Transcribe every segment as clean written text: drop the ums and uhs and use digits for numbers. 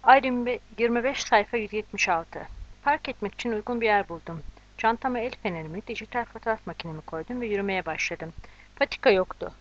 Aydın 25 sayfa 176. Park etmek için uygun bir yer buldum. Çantama el fenerimi, dijital fotoğraf makinemi koydum ve yürümeye başladım. Patika yoktu.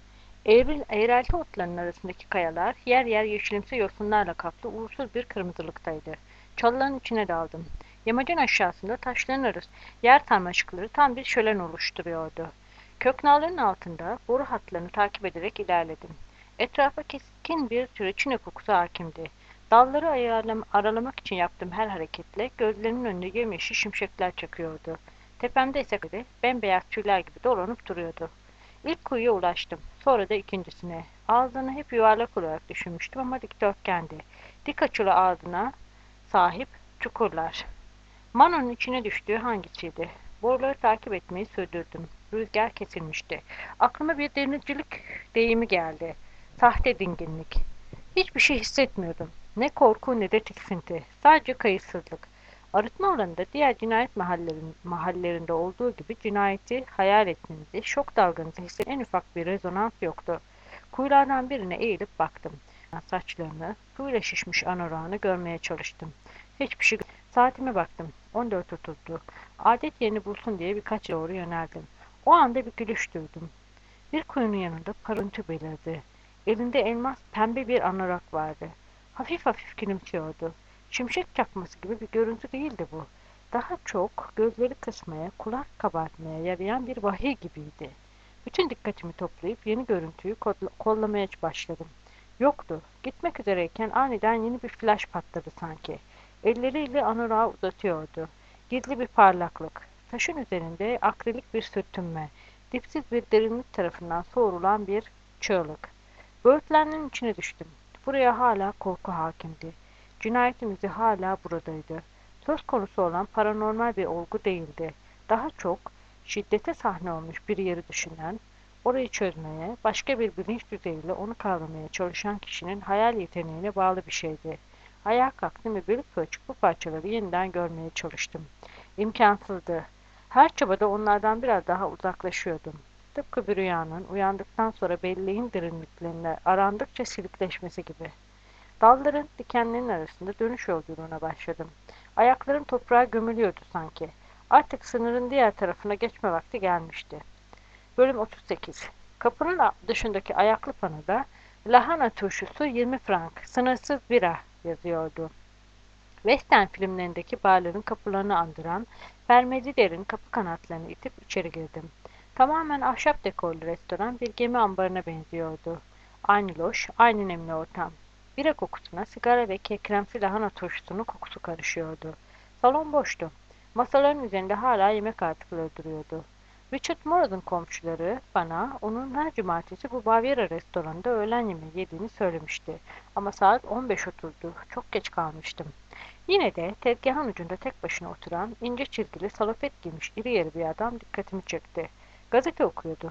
Eğrelti otların arasındaki kayalar yer yer yeşilimsi yosunlarla kaplı uğursuz bir kırmızılıktaydı. Çalıların içine daldım. Yamacın aşağısında taşların arası yer sarmaşıkları tam bir şölen oluşturuyordu. Köknalların altında boru hatlarını takip ederek ilerledim. Etrafa keskin bir reçine kokusu hakimdi. Dalları aralamak için yaptığım her hareketle gözlerimin önünde yemyeşil şimşekler çakıyordu. Tepemde ise bembeyaz tüyler gibi dolanıp duruyordu. İlk kuyuya ulaştım. Sonra da ikincisine. Ağzını hep yuvarlak olarak düşünmüştüm ama dikdörtgendi. Dik açılı ağzına sahip çukurlar. Mano'nun içine düştüğü hangisiydi? Boruları takip etmeyi sürdürdüm. Rüzgar kesilmişti. Aklıma bir denizcilik deyimi geldi. Sahte dinginlik. Hiçbir şey hissetmiyordum. Ne korku ne de tiksinti. Sadece kayıtsızlık. Arıtma alanında diğer cinayet mahallelerinde olduğu gibi cinayeti hayal etmenizi, şok dalganızı hisseden en ufak bir rezonans yoktu. Kuyulardan birine eğilip baktım. Saçlarını, suyla şişmiş anorağını görmeye çalıştım. Hiçbir şey. Saatime baktım. 14:30'du. Adet yerini bulsun diye birkaç doğru yöneldim. O anda bir gülüş duydum. Bir kuyunun yanında parıltı belirdi. Elinde elmas pembe bir anorak vardı. Hafif hafif gülümsüyordu. Şimşek çakması gibi bir görüntü değildi bu. Daha çok gözleri kısmaya, kulak kabartmaya yarayan bir vahiy gibiydi. Bütün dikkatimi toplayıp yeni görüntüyü kollamaya başladım. Yoktu. Gitmek üzereyken aniden yeni bir flash patladı sanki. Elleriyle anorağı uzatıyordu. Gizli bir parlaklık. Taşın üzerinde akrilik bir sürtünme. Dipsiz bir derinlik tarafından soğurulan bir çığlık. Böğürtlenlerin içine düştüm. Buraya hala korku hakimdi. Cinayetin izi hala buradaydı. Söz konusu olan paranormal bir olgu değildi. Daha çok şiddete sahne olmuş bir yeri düşünen, orayı çözmeye, başka bir bilinç düzeyiyle onu kavramaya çalışan kişinin hayal yeteneğine bağlı bir şeydi. Ayağa kalktım ve bölük pörçük bu parçaları yeniden görmeye çalıştım. İmkansızdı. Her çabada onlardan biraz daha uzaklaşıyordum. Tıpkı bir rüyanın uyandıktan sonra belleğin derinliklerinde arandıkça silikleşmesi gibi. Dalların, dikenlerin arasında dönüş yolculuğuna başladım. Ayaklarım toprağa gömülüyordu sanki. Artık sınırın diğer tarafına geçme vakti gelmişti. Bölüm 38. Kapının dışındaki ayaklı panoda lahana turşusu 20 frank, sınırsız bira yazıyordu. Western filmlerindeki barların kapılarını andıran Belvedere'nin kapı kanatlarını itip içeri girdim. Tamamen ahşap dekorlu restoran bir gemi ambarına benziyordu. Aynı loş, aynı nemli ortam. Bira kokusuna sigara ve kekremsi lahana turşusunun kokusu karışıyordu. Salon boştu. Masaların üzerinde hala yemek artıkları duruyordu. Richard Morrow'un komşuları bana onun her cumartesi bu Bavyera restoranında öğlen yemeği yediğini söylemişti. Ama saat 15:30'du. Çok geç kalmıştım. Yine de tezgahın ucunda tek başına oturan, ince çizgili, salopet giymiş iri yarı bir adam dikkatimi çekti. Gazete okuyordu.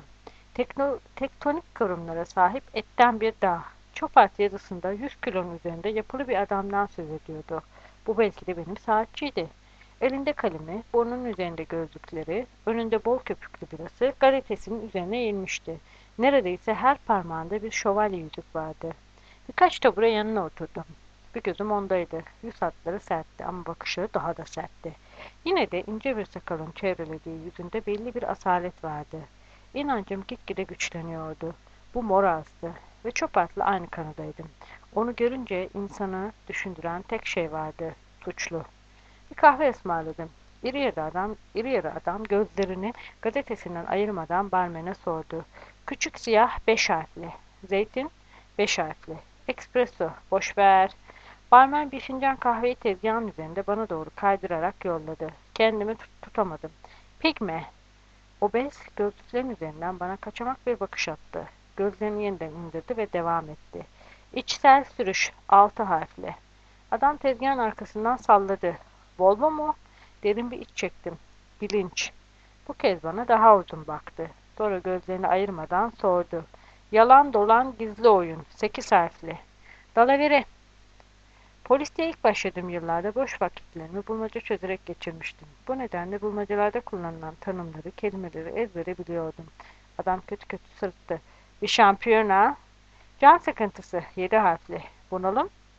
Tektonik kıvrımlara sahip etten bir dağ. Çok alt yazısında 100 kilonun üzerinde yapılı bir adamdan söz ediyordu. Bu belki de benim saatçiydi. Elinde kalemi, burnunun üzerinde gözlükleri, önünde bol köpüklü birası, gazetesinin üzerine eğilmişti. Neredeyse her parmağında bir şövalye yüzük vardı. Birkaç tabure yanına oturdum. Bir gözüm ondaydı. Yüz hatları sertti ama bakışı daha da sertti. Yine de ince bir sakalın çevrelediği yüzünde belli bir asalet vardı. İnancım gitgide güçleniyordu. Bu mor ağızdı ve çöp aynı kanadaydım. Onu görünce insanı düşündüren tek şey vardı. Suçlu. Bir kahve ısmarladım. İri yarı adam gözlerini gazetesinden ayırmadan barmene sordu. Küçük siyah 5 harfli. Zeytin 5 harfli. Espresso boş ver. Barmen bir fincan kahveyi tezgahın üzerinde bana doğru kaydırarak yolladı. Kendimi tutamadım. Pigme. Obez gözlüklerin üzerinden bana kaçamak bir bakış attı. Gözlerini yeniden indirdi ve devam etti. İçsel sürüş 6 harfli. Adam tezgahın arkasından salladı. Volvo mu? Derin bir iç çektim. Bilinç. Bu kez bana daha uzun baktı. Sonra gözlerini ayırmadan sordu. Yalan dolan gizli oyun. 8 harfli. Dalavere. Polisliğe ilk başladığım yıllarda boş vakitlerimi bulmaca çözerek geçirmiştim. Bu nedenle bulmacalarda kullanılan tanımları, kelimeleri ezbere biliyordum. Adam kötü kötü sırıttı. Bir şampiyona. Can sıkıntısı. 7 harfli. Bunalım.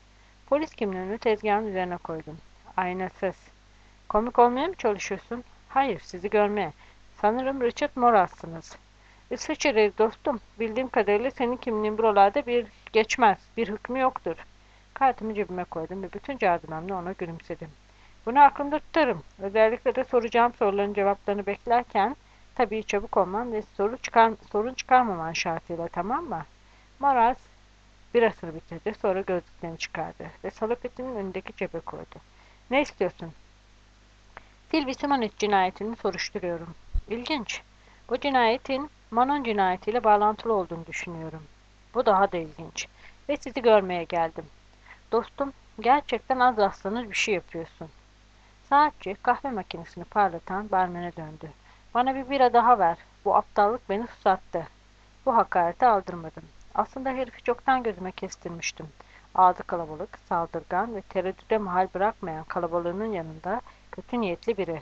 Polis kimliğini tezgahın üzerine koydum. Aynasız. Komik olmaya mı çalışıyorsun? Hayır, sizi görmeye. Sanırım Richard Moras'sınız. İsviçre'li dostum, bildiğim kadarıyla senin kimliğin buralarda bir geçmez, bir hükmü yoktur. Kartımı cebime koydum ve bütün cazibemle ona gülümsedim. Bunu aklımda tutarım. Özellikle de soracağım soruların cevaplarını beklerken, tabii çabuk olman ve sorun çıkarmaman şartıyla, tamam mı? Moras birasını bitirdi, sonra gözlüklerini çıkardı ve salopetinin önündeki cebe koydu. Ne istiyorsun? Sylvie Simonet cinayetini soruşturuyorum. İlginç. Bu cinayetin Manon cinayetiyle bağlantılı olduğunu düşünüyorum. Bu daha da ilginç. Ve sizi görmeye geldim. Dostum, gerçekten az rastlanır bir şey yapıyorsun. Saatçi kahve makinesini parlatan barmene döndü. Bana bir bira daha ver. Bu aptallık beni susattı. Bu hakareti aldırmadım. Aslında herifi çoktan gözüme kestirmiştim. Ağzı kalabalık, saldırgan ve tereddüde mahal bırakmayan kalabalığının yanında kötü niyetli biri.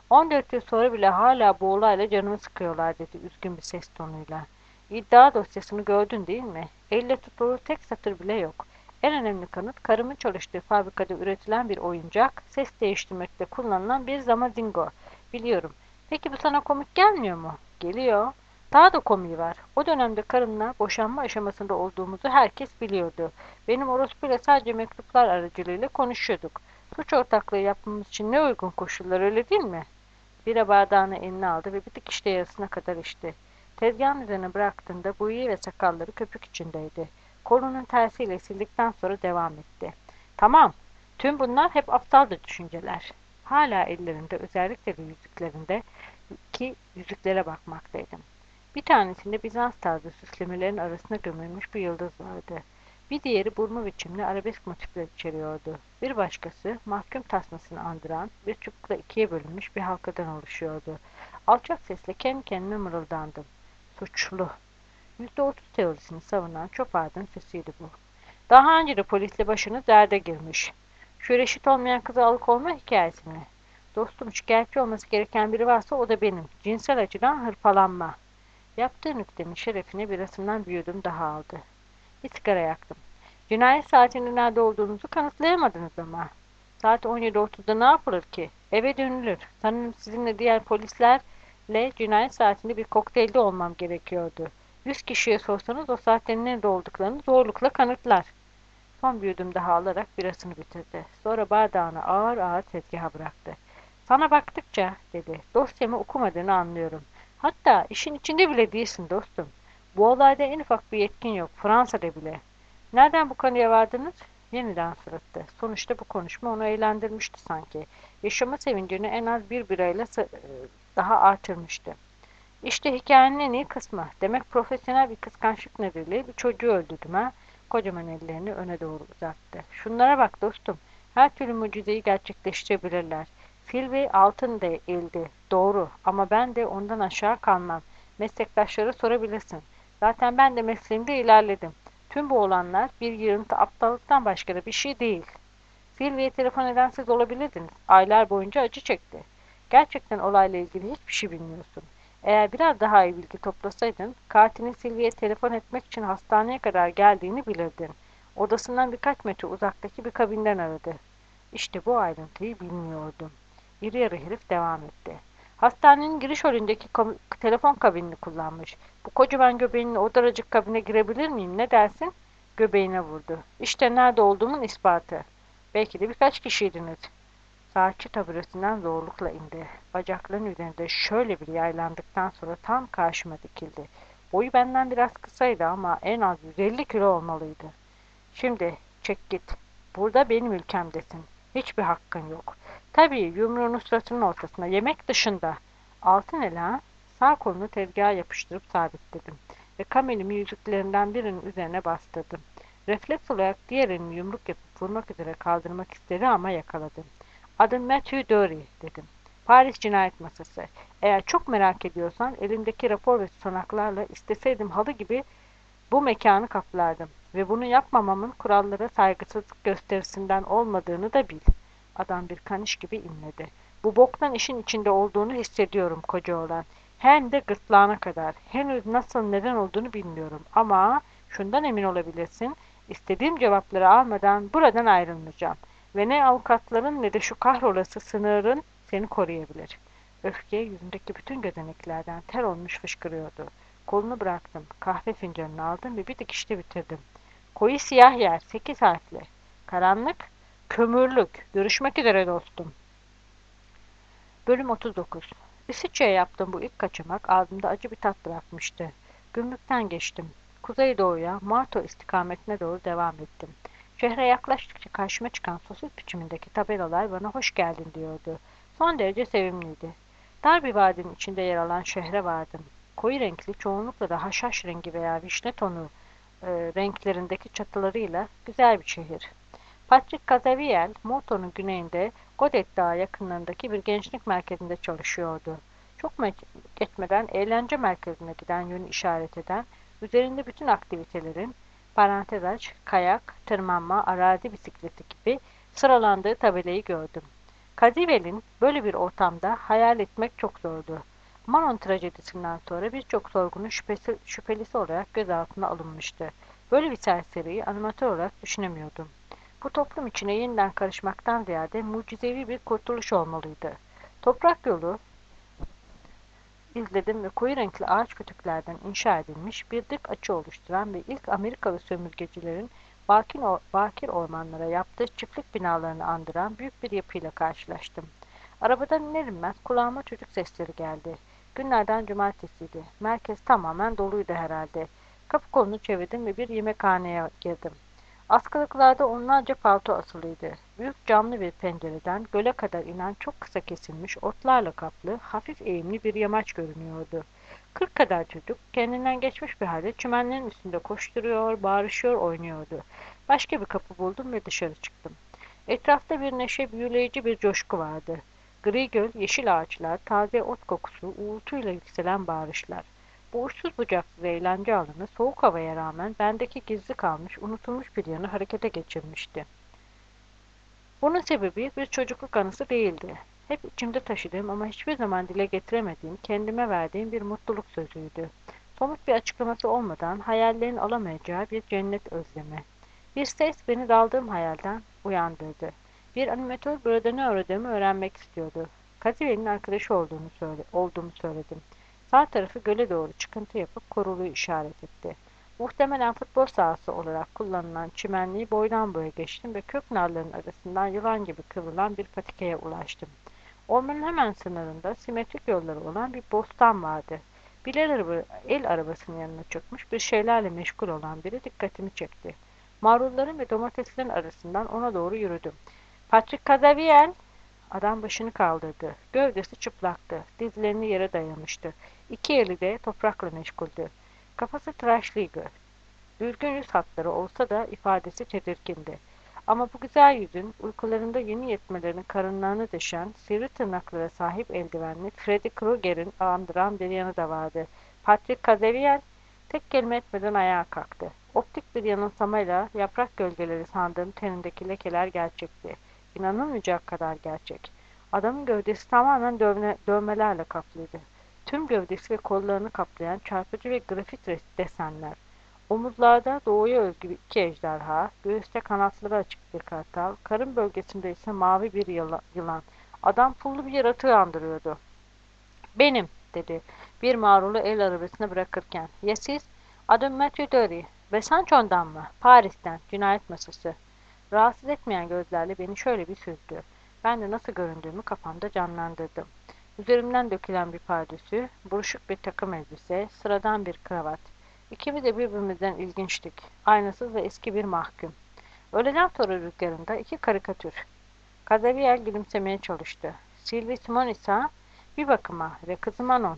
14 yıl sonra bile hala bu olayla canımı sıkıyorlar dedi üzgün bir ses tonuyla. İddia dosyasını gördün değil mi? Elle tutulur tek satır bile yok. En önemli kanıt karımın çalıştığı fabrikada üretilen bir oyuncak, ses değiştirmekte kullanılan bir zamazingo. Biliyorum. Peki bu sana komik gelmiyor mu? Geliyor. Daha da komiği var. O dönemde karımla boşanma aşamasında olduğumuzu herkes biliyordu. Benim orospuyla sadece mektuplar aracılığıyla konuşuyorduk. Suç ortaklığı yapmamız için ne uygun koşullar, öyle değil mi? Bira bardağını eline aldı ve bir dikişte yarısına kadar içti. Tezgahın üzerine bıraktığında bıyığı ve sakalları köpük içindeydi. Kolunun tersiyle sildikten sonra devam etti. Tamam, tüm bunlar hep aptalca düşünceler. Hala ellerinde, özellikle de yüzüklerinde ki yüzüklere bakmaktaydım. Bir tanesinde Bizans tarzı süslemelerin arasına gömülmüş bir yıldız vardı. Bir diğeri burma biçimli arabesk motifler içeriyordu. Bir başkası mahkum tasmasını andıran bir çubukla ikiye bölünmüş bir halkadan oluşuyordu. Alçak sesle kendi kendime mırıldandım. Suçlu. %30 teorisini savunan çöp ağacının sesiydi bu. Daha önce de polisle başınız derde girmiş. Şu reşit olmayan kızı alıkoyma hikayesi mi? Dostum, şikayetçi olması gereken biri varsa o da benim. Cinsel açıdan hırpalanma. Yaptığı nüktenin şerefine birasından bir yudum daha aldı. Bir sigara yaktım. Cinayet saatinin nerede olduğunuzu kanıtlayamadınız ama. Saat 17.30'da ne yapılır ki? Eve dönülür. Sanırım sizinle diğer polislerle cinayet saatinde bir kokteylde olmam gerekiyordu. 100 kişiye sorsanız o saatlerin nerede olduklarını zorlukla kanıtlar. Son bir yudum daha alarak birasını bitirdi. Sonra bardağını ağır ağır tezgaha bıraktı. Sana baktıkça, dedi, dosyamı okumadığını anlıyorum. Hatta işin içinde bile değilsin dostum. Bu olayda en ufak bir yetkin yok. Fransa'da bile. Nereden bu konuya vardınız? Yeniden sırıttı. Sonuçta bu konuşma onu eğlendirmişti sanki. Yaşama sevincini en az bir birayla daha artırmıştı. İşte hikayenin en iyi kısmı. Demek profesyonel bir kıskançlık nedeniyle bir çocuğu öldürdüm ha. Kocaman ellerini öne doğru uzattı. Şunlara bak dostum. Her türlü mucizeyi gerçekleştirebilirler. Sylvie altın de eldi. Doğru. Ama ben de ondan aşağı kalmam. Meslektaşlara sorabilirsin. Zaten ben de mesleğimde ilerledim. Tüm bu olanlar bir yığıntı aptallıktan başka da bir şey değil. Sylvie'ye telefon eden siz olabilirdiniz. Aylar boyunca acı çekti. Gerçekten olayla ilgili hiçbir şey bilmiyorsun. Eğer biraz daha iyi bilgi toplasaydın, katilin Sylvie'ye telefon etmek için hastaneye kadar geldiğini bilirdin. Odasından birkaç metre uzaktaki bir kabinden aradı. İşte bu ayrıntıyı bilmiyordum. İri yarı herif devam etti. Hastanenin giriş holündeki telefon kabinini kullanmış. Bu kocaman göbeğinle o daracık kabine girebilir miyim, ne dersin? Göbeğine vurdu. İşte nerede olduğumun ispatı. Belki de birkaç kişiydiniz. Saatçi taburesinden zorlukla indi. Bacaklarının üzerinde şöyle bir yaylandıktan sonra tam karşıma dikildi. Boyu benden biraz kısaydı ama en az 150 kilo olmalıydı. Şimdi çek git. Burada benim ülkemdesin. Hiçbir hakkın yok. Tabii yumruğunu suratının ortasına, yemek dışında. Altın ela sağ kolunu tezgaha yapıştırıp sabitledim ve kamelimi yüzüklerinden birinin üzerine bastırdım. Refleks olarak diğer elimi yumruk yapıp vurmak üzere kaldırmak istedi ama yakaladım. Adım Matthew Dory, dedim. Paris Cinayet Masası. Eğer çok merak ediyorsan elimdeki rapor ve tutanaklarla isteseydim halı gibi bu mekanı kaplardım ve bunu yapmamamın kurallara saygısızlık gösterisinden olmadığını da bil. Adam bir kaniş gibi inledi. Bu boktan işin içinde olduğunu hissediyorum koca oğlan. Hem de gırtlağına kadar. Henüz nasıl neden olduğunu bilmiyorum ama şundan emin olabilirsin. İstediğim cevapları almadan buradan ayrılmayacağım. Ve ne avukatların ne de şu kahrolası sınırın seni koruyabilir. Öfke yüzündeki bütün gözeneklerden ter olmuş fışkırıyordu. Kolunu bıraktım. Kahve fincanını aldım ve bir dikişte bitirdim. Koyu siyah yer, 8 harfli. Karanlık, kömürlük. Görüşmek üzere dostum. Bölüm 39. İsviçre'ye yaptığım bu ilk kaçamak ağzımda acı bir tat bırakmıştı. Gümrükten geçtim. Kuzeydoğuya, Marto istikametine doğru devam ettim. Şehre yaklaştıkça karşıma çıkan sosis biçimindeki tabelalar bana hoş geldin diyordu. Son derece sevimliydi. Dar bir vadinin içinde yer alan şehre vardım. Koyu renkli, çoğunlukla da haşhaş rengi veya vişne tonu renklerindeki çatılarıyla güzel bir şehir. Patrick Cazaviel, Morton'un güneyinde Godet Dağı yakınlarındaki bir gençlik merkezinde çalışıyordu. Çok geçmeden eğlence merkezine giden yönü işaret eden, üzerinde bütün aktivitelerin, parantez aç, kayak, tırmanma, arazi bisikleti gibi sıralandığı tabelayı gördüm. Cazaviel'in böyle bir ortamda hayal etmek çok zordu. Manon trajedisinden sonra birçok sorgunun şüphelisi olarak gözaltına alınmıştı. Böyle bir serseriyi animatör olarak düşünemiyordum. Bu toplum içine yeniden karışmaktan ziyade mucizevi bir kurtuluş olmalıydı. Toprak yolu izledim ve koyu renkli ağaç kütüklerden inşa edilmiş bir dik açı oluşturan ve ilk Amerikalı sömürgecilerin bakir ormanlara yaptığı çiftlik binalarını andıran büyük bir yapıyla karşılaştım. Arabadan iner inmez kulağıma çocuk sesleri geldi. Günlerden cumartesiydi. Merkez tamamen doluydu herhalde. Kapı kolunu çevirdim ve bir yemekhaneye girdim. Askılıklarda onlarca palto asılıydı. Büyük camlı bir pencereden göle kadar inen çok kısa kesilmiş, otlarla kaplı, hafif eğimli bir yamaç görünüyordu. 40 kadar çocuk kendinden geçmiş bir halde çimenlerin üstünde koşturuyor, bağırışıyor, oynuyordu. Başka bir kapı buldum ve dışarı çıktım. Etrafta bir neşe, büyüleyici bir coşku vardı. Gri göl, yeşil ağaçlar, taze ot kokusu, uğultuyla yükselen bağırışlar. Bu uçsuz bucaksız eğlence alanı soğuk havaya rağmen bendeki gizli kalmış, unutulmuş bir yanı harekete geçirmişti. Bunun sebebi bir çocukluk anısı değildi. Hep içimde taşıdığım ama hiçbir zaman dile getiremediğim, kendime verdiğim bir mutluluk sözüydü. Somut bir açıklaması olmadan hayallerin alamayacağı bir cennet özlemi. Bir ses beni daldığım hayalden uyandırdı. Bir animatör burada ne aradığımı öğrenmek istiyordu. Kazivel'in arkadaşı olduğumu söyledim. Sağ tarafı göle doğru çıkıntı yapıp koruluğu işaret etti. Muhtemelen futbol sahası olarak kullanılan çimenliği boydan boya geçtim ve kök nalların arasından yılan gibi kıvrılan bir patikaya ulaştım. Ormanın hemen sınırında simetrik yolları olan bir bostan vardı. Bir el arabasının yanına çökmüş bir şeylerle meşgul olan biri dikkatimi çekti. Marulların ve domateslerin arasından ona doğru yürüdüm. Patrick Cazaviel! Adam başını kaldırdı. Gövdesi çıplaktı. Dizlerini yere dayamıştı. İki eli de toprakla meşguldü. Kafası tıraşlıydı. Düzgün yüz hatları olsa da ifadesi tedirgindi. Ama bu güzel yüzün uykularında yeni yetmelerini karınlarını deşen, sivri tırnaklara sahip eldivenli Freddy Krueger'in andıran bir yanı da vardı. Patrick Cazaviel tek kelime etmeden ayağa kalktı. Optik bir yanılsamayla yaprak gölgeleri sandığım tenindeki lekeler gerçekti. İnanılmayacak kadar gerçek. Adamın gövdesi tamamen dövmelerle kaplıydı. Tüm gövdesi ve kollarını kaplayan çarpıcı ve grafit desenler. Omuzlarda doğuya özgü iki ejderha, göğüste kanatları açık bir kartal, karın bölgesinde ise mavi bir yılan. Adam pullu bir yaratığı andırıyordu. Benim, dedi bir mağruru el arabasına bırakırken. Ya siz? Adım Matthew Dory. Ve Sancho'ndan mı? Paris'ten, cinayet masası. Rahatsız etmeyen gözlerle beni şöyle bir süzdü. Ben de nasıl göründüğümü kafamda canlandırdım. Üzerimden dökülen bir pardösü, buruşuk bir takım elbise, sıradan bir kravat. İkimiz de birbirimizden ilginçtik. Aynasız ve eski bir mahkum. Öğleden sonra rüzgarında iki karikatür. Cazaviel gülümsemeye çalıştı. Sylvie Simon ise bir bakıma ve kızı Manon.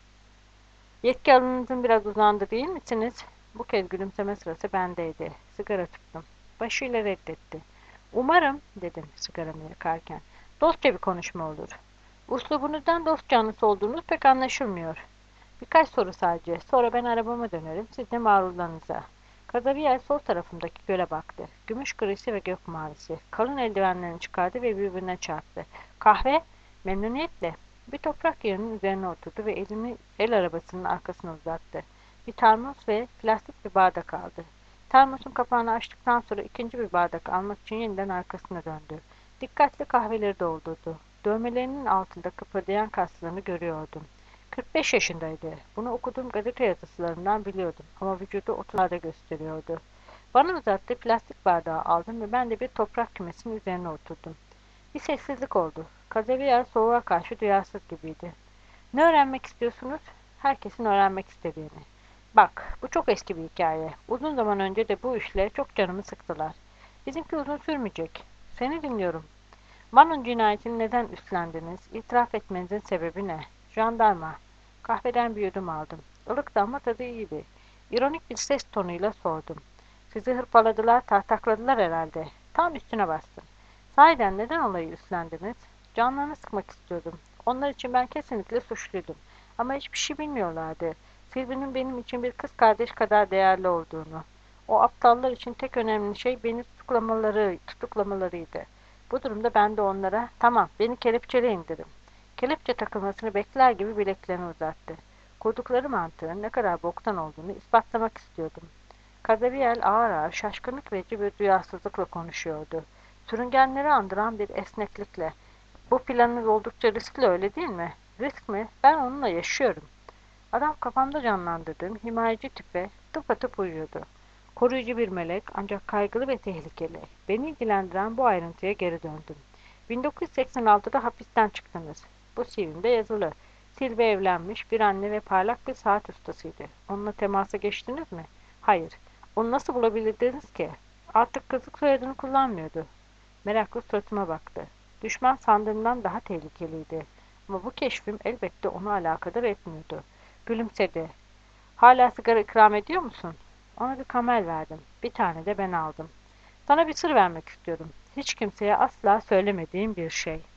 Yetki alanınızın biraz uzandı değil misiniz? Bu kez gülümseme sırası bendeydi. Sigara tuttum. Başıyla reddetti. Umarım, dedim sigaramı yakarken. Dostça bir konuşma olur. Üslubunuzdan dost canlısı olduğunuz pek anlaşılmıyor. Birkaç soru sadece. Sonra ben arabama dönerim. Siz de mağrurlarınıza. Kazaviyer sol tarafımdaki göle baktı. Gümüş grisi ve gök mavisi. Kalın eldivenlerini çıkardı ve birbirine çarptı. Kahve? Memnuniyetle. Bir toprak yığının üzerine oturdu ve elini el arabasının arkasına uzattı. Bir termos ve plastik bir bardak aldı. Termosun kapağını açtıktan sonra ikinci bir bardak almak için yeniden arkasına döndü. Dikkatli kahveleri doldurdu. Dövmelerinin altında kıpırdayan kaslarını görüyordum. 45 yaşındaydı. Bunu okuduğum gazete yazıslarından biliyordum ama vücudu 30'larda gösteriyordu. Bana uzattığı plastik bardağı aldım ve ben de bir toprak kümesinin üzerine oturdum. Bir sessizlik oldu. Kazaviyer soğuğa karşı duyarsız gibiydi. Ne öğrenmek istiyorsunuz? Herkesin öğrenmek istediğini. Bak, bu çok eski bir hikaye. Uzun zaman önce de bu işle çok canımı sıktılar. Bizimki uzun sürmeyecek. Seni dinliyorum. Manon cinayetini neden üstlendiniz? İtiraf etmenizin sebebi ne? Jandarma. Kahveden bir yudum aldım. Ilıktı ama tadı iyiydi. İronik bir ses tonuyla sordum. Sizi hırpaladılar, tartakladılar herhalde. Tam üstüne bastım. Sahiden neden olayı üstlendiniz? Canlarını sıkmak istiyordum. Onlar için ben kesinlikle suçluydum. Ama hiçbir şey bilmiyorlardı. Sylvie'nin benim için bir kız kardeş kadar değerli olduğunu. O aptallar için tek önemli şey beni tutuklamalarıydı. Bu durumda ben de onlara, tamam beni kelepçeleyin dedim. Kelepçe takılmasını bekler gibi bileklerini uzattı. Kurdukları mantığın ne kadar boktan olduğunu ispatlamak istiyordum. Kazaviel ağır ağır, şaşkınlık verici bir duyarsızlıkla konuşuyordu. Sürüngenleri andıran bir esneklikle. Bu planınız oldukça riskli, öyle değil mi? Risk mi? Ben onunla yaşıyorum. Adam kafamda canlandırdığım himayeci tipe tıpatıp uyuyordu. Koruyucu bir melek, ancak kaygılı ve tehlikeli. Beni ilgilendiren bu ayrıntıya geri döndüm. 1986'da hapisten çıktınız. Bu CV'mde yazılı. Silve evlenmiş, bir anne ve parlak bir saat ustasıydı. Onunla temasa geçtiniz mi? Hayır. Onu nasıl bulabildiniz ki? Artık kızlık soyadını kullanmıyordu. Meraklı suratıma baktı. Düşman sandığımdan daha tehlikeliydi. Ama bu keşfim elbette onu alakadar etmiyordu. Gülümsedi. Hala sigara ikram ediyor musun? Ona bir kamel verdim. Bir tane de ben aldım. Sana bir sır vermek istiyorum. Hiç kimseye asla söylemediğim bir şey.